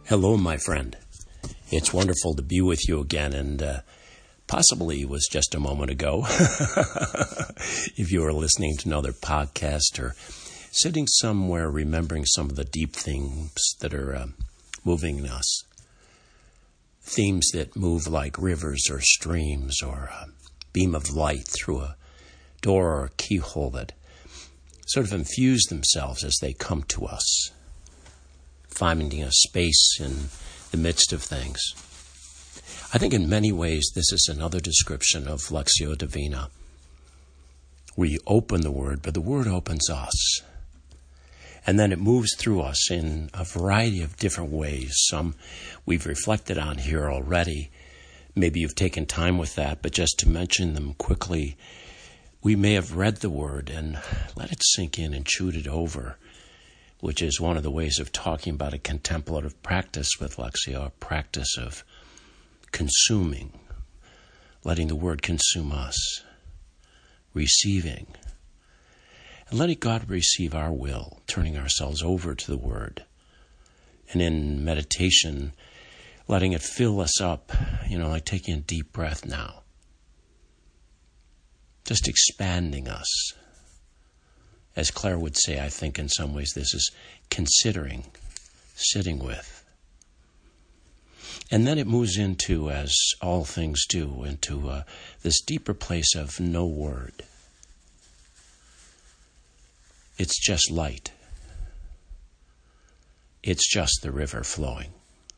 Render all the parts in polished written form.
Hello, my friend. It's wonderful to be with you again, and possibly it was just a moment ago. If you were listening to another podcast or sitting somewhere remembering some of the deep themes that are moving us, themes that move like rivers or streams or a beam of light through a door or a keyhole that sort of infuse themselves as they come to us, finding a space in the midst of things. I think in many ways this is another description of Lectio Divina. We open the Word, but the Word opens us. And then it moves through us in a variety of different ways. Some we've reflected on here already. Maybe you've taken time with that, but just to mention them quickly, we may have read the Word and let it sink in and chewed it over, which is one of the ways of talking about a contemplative practice with Lectio, a practice of consuming, letting the Word consume us, receiving, and letting God receive our will, turning ourselves over to the Word. And in meditation, letting it fill us up, like taking a deep breath now. Just expanding us. As Claire would say, I think in some ways this is considering, sitting with. And then it moves into, as all things do, into this deeper place of no word. It's just light. It's just the river flowing.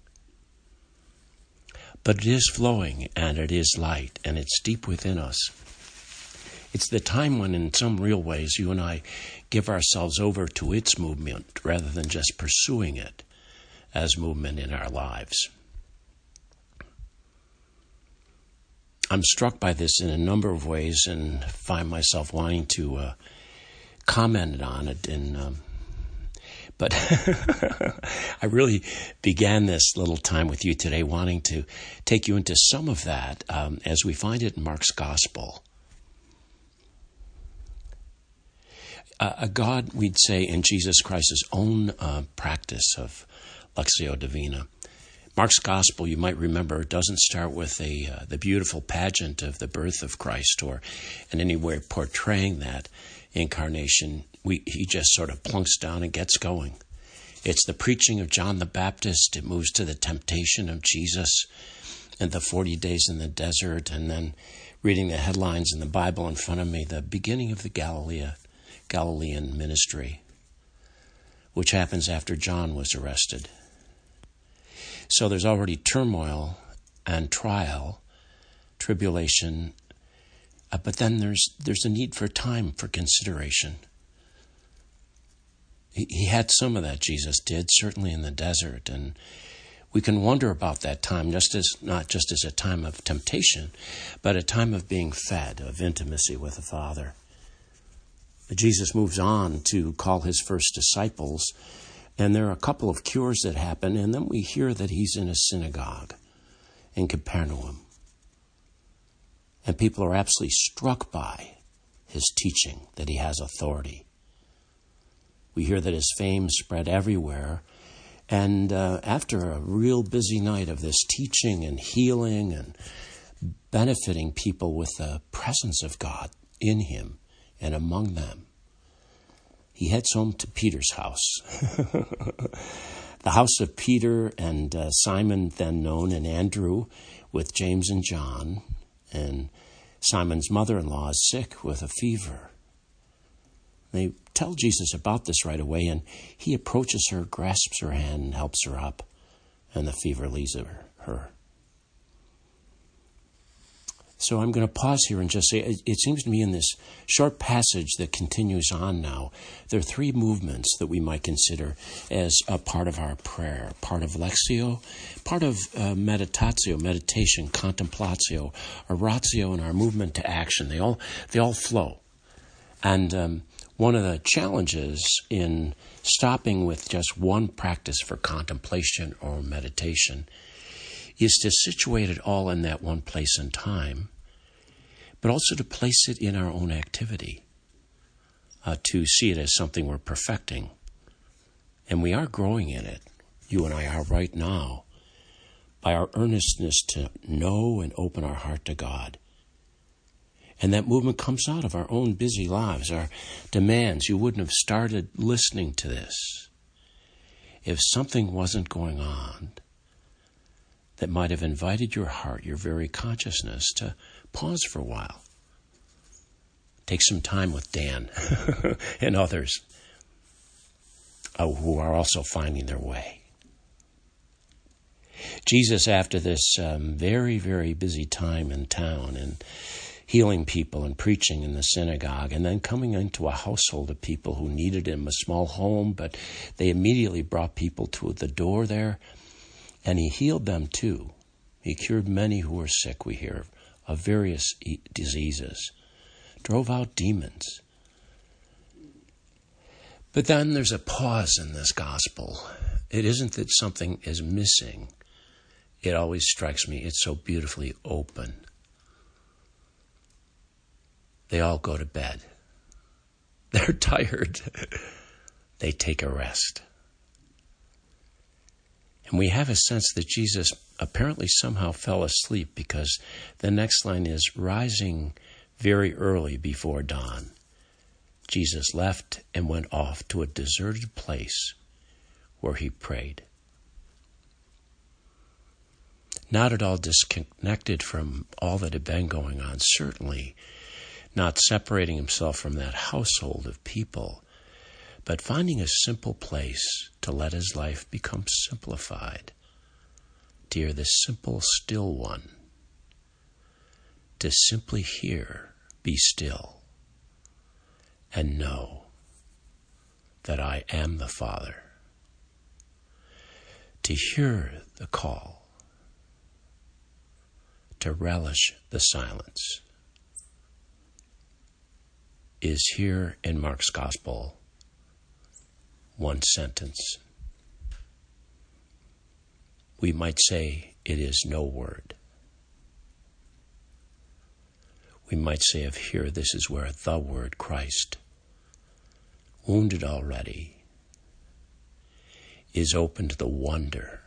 But it is flowing, and it is light, and it's deep within us. It's the time when, in some real ways, you and I give ourselves over to its movement rather than just pursuing it as movement in our lives. I'm struck by this in a number of ways and find myself wanting to comment on it. But I really began this little time with you today wanting to take you into some of that as we find it in Mark's Gospel. A God, we'd say, in Jesus Christ's own practice of Lectio Divina. Mark's Gospel, you might remember, doesn't start with the beautiful pageant of the birth of Christ or in any way portraying that incarnation. He just sort of plunks down and gets going. It's the preaching of John the Baptist. It moves to the temptation of Jesus and the 40 days in the desert, and then reading the headlines in the Bible in front of me, the beginning of the Galilean ministry, which happens after John was arrested. So there's already turmoil and trial, tribulation, but then there's a need for time for consideration. He had some of that, Jesus did, certainly in the desert, and we can wonder about that time, not just as a time of temptation, but a time of being fed, of intimacy with the Father. Jesus moves on to call his first disciples, and there are a couple of cures that happen, and then we hear that he's in a synagogue in Capernaum. And people are absolutely struck by his teaching, that he has authority. We hear that his fame spread everywhere, and after a real busy night of this teaching and healing and benefiting people with the presence of God in him, and among them, he heads home to Peter's house. The house of Peter and Simon, then known, and Andrew with James and John. And Simon's mother-in-law is sick with a fever. They tell Jesus about this right away, and he approaches her, grasps her hand, and helps her up, and the fever leaves her. So I'm going to pause here and just say, it seems to me in this short passage that continues on now, there are three movements that we might consider as a part of our prayer, part of Lectio, part of meditatio, meditation, contemplatio, oratio, and our movement to action. They all flow. And one of the challenges in stopping with just one practice for contemplation or meditation is to situate it all in that one place and time, but also to place it in our own activity, to see it as something we're perfecting. And we are growing in it. you and I are right now, by our earnestness to know and open our heart to God. And that movement comes out of our own busy lives, our demands. You wouldn't have started listening to this if something wasn't going on that might have invited your heart, your very consciousness, to pause for a while. Take some time with Dan and others who are also finding their way. Jesus, after this very, very busy time in town and healing people and preaching in the synagogue, and then coming into a household of people who needed him, a small home, but they immediately brought people to the door there, and he healed them too. He cured many who were sick, we hear, of various diseases, drove out demons. But then there's a pause in this gospel. It isn't that something is missing. It always strikes me, it's so beautifully open. They all go to bed. They're tired. They take a rest. And we have a sense that Jesus apparently somehow fell asleep, because the next line is, rising very early before dawn, Jesus left and went off to a deserted place where he prayed. Not at all disconnected from all that had been going on, certainly not separating himself from that household of people, but finding a simple place to let his life become simplified. Dear, the simple, still one, to simply hear, be still, and know that I am the Father. To hear the call, to relish the silence, is here in Mark's Gospel one sentence. We might say it is no word. We might say of here, this is where the word Christ, wounded already, is open to the wonder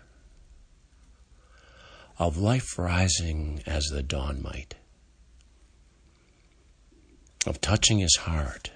of life rising as the dawn might, of touching his heart,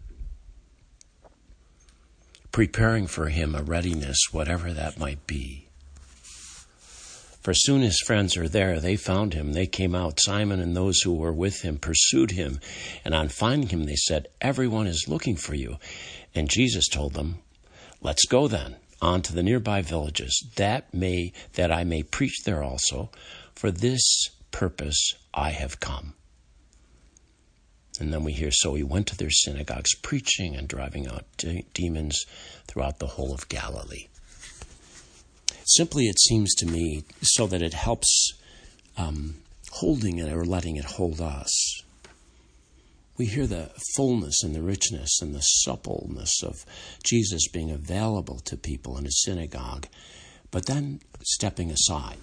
preparing for him a readiness, whatever that might be. For soon his friends are there. They found him. They came out. Simon and those who were with him pursued him. And on finding him, they said, everyone is looking for you. And Jesus told them, let's go then on to the nearby villages, that I may preach there also. For this purpose I have come. And then we hear, so he went to their synagogues, preaching and driving out demons throughout the whole of Galilee. Simply, it seems to me, so that it helps holding it or letting it hold us. We hear the fullness and the richness and the suppleness of Jesus being available to people in a synagogue, but then stepping aside,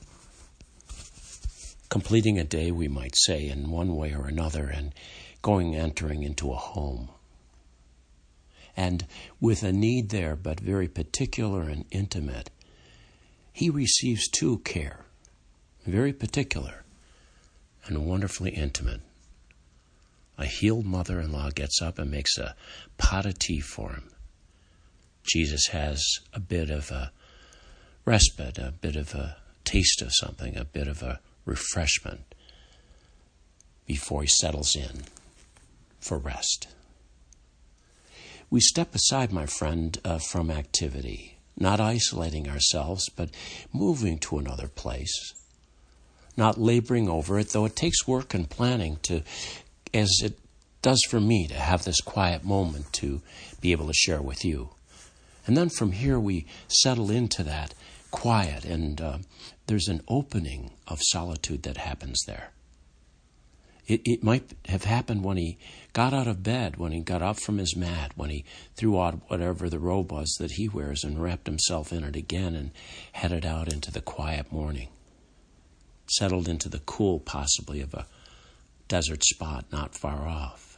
completing a day, we might say, in one way or another, and entering into a home. And with a need there, but very particular and intimate, he receives too care, very particular and wonderfully intimate. A healed mother-in-law gets up and makes a pot of tea for him. Jesus has a bit of a respite, a bit of a taste of something, a bit of a refreshment before he settles in for rest. We step aside, my friend, from activity, not isolating ourselves, but moving to another place, not laboring over it, though it takes work and planning to, as it does for me, to have this quiet moment to be able to share with you. And then from here we settle into that quiet, and there's an opening of solitude that happens there. It might have happened when he got out of bed, when he got up from his mat, when he threw out whatever the robe was that he wears and wrapped himself in it again and headed out into the quiet morning, settled into the cool possibly of a desert spot not far off,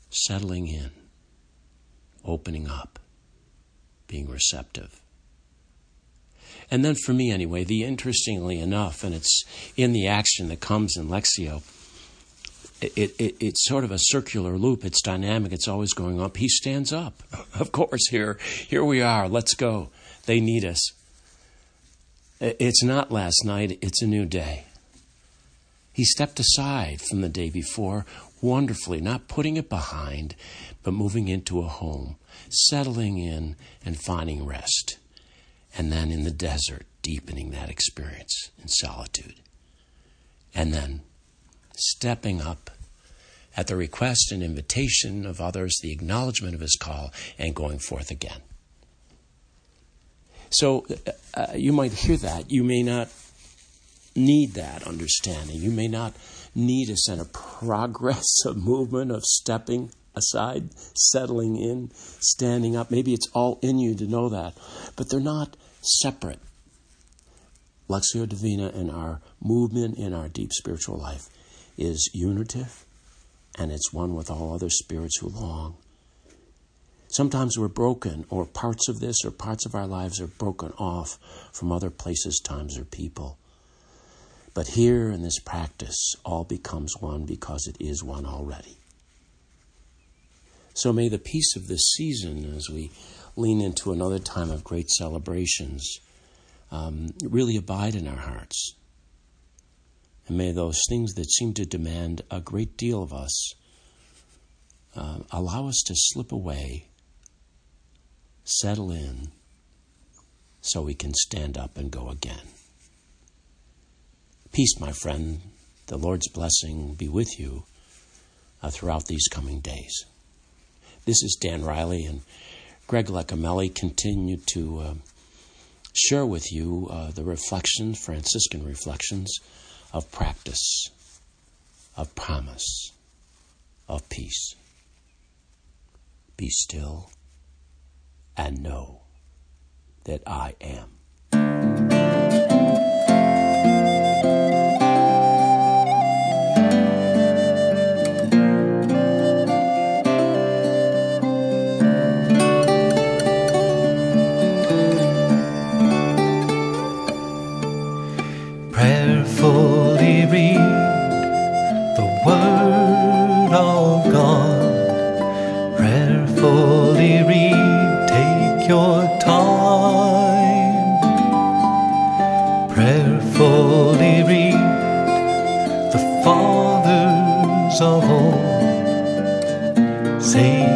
settling in, opening up, being receptive. And then for me anyway, interestingly enough, and it's in the action that comes in Lectio, it's sort of a circular loop. It's dynamic. It's always going up. He stands up. Of course, here we are. Let's go. They need us. It's not last night. It's a new day. He stepped aside from the day before wonderfully, not putting it behind, but moving into a home, settling in and finding rest. And then in the desert, deepening that experience in solitude. And then stepping up at the request and invitation of others, the acknowledgement of his call, and going forth again. So you might hear that. You may not need that understanding. You may not need a sense of progress, a movement of stepping aside, settling in, standing up. Maybe it's all in you to know that. But they're not separate. Lectio Divina and our movement in our deep spiritual life is unitive, and it's one with all other spirits who long. Sometimes we're broken, or parts of this or parts of our lives are broken off from other places, times, or people. But here in this practice, all becomes one because it is one already. So may the peace of this season, as we lean into another time of great celebrations, really abide in our hearts. And may those things that seem to demand a great deal of us allow us to slip away, settle in, so we can stand up and go again. Peace, my friend. The Lord's blessing be with you throughout these coming days. This is Dan Riley, and Greg Lecamelli continue to share with you the reflections, Franciscan reflections, of practice, of promise, of peace. Be still and know that I am. Prayerfully read the Word of God. Prayerfully read, take your time. Prayerfully read the Fathers of old. Say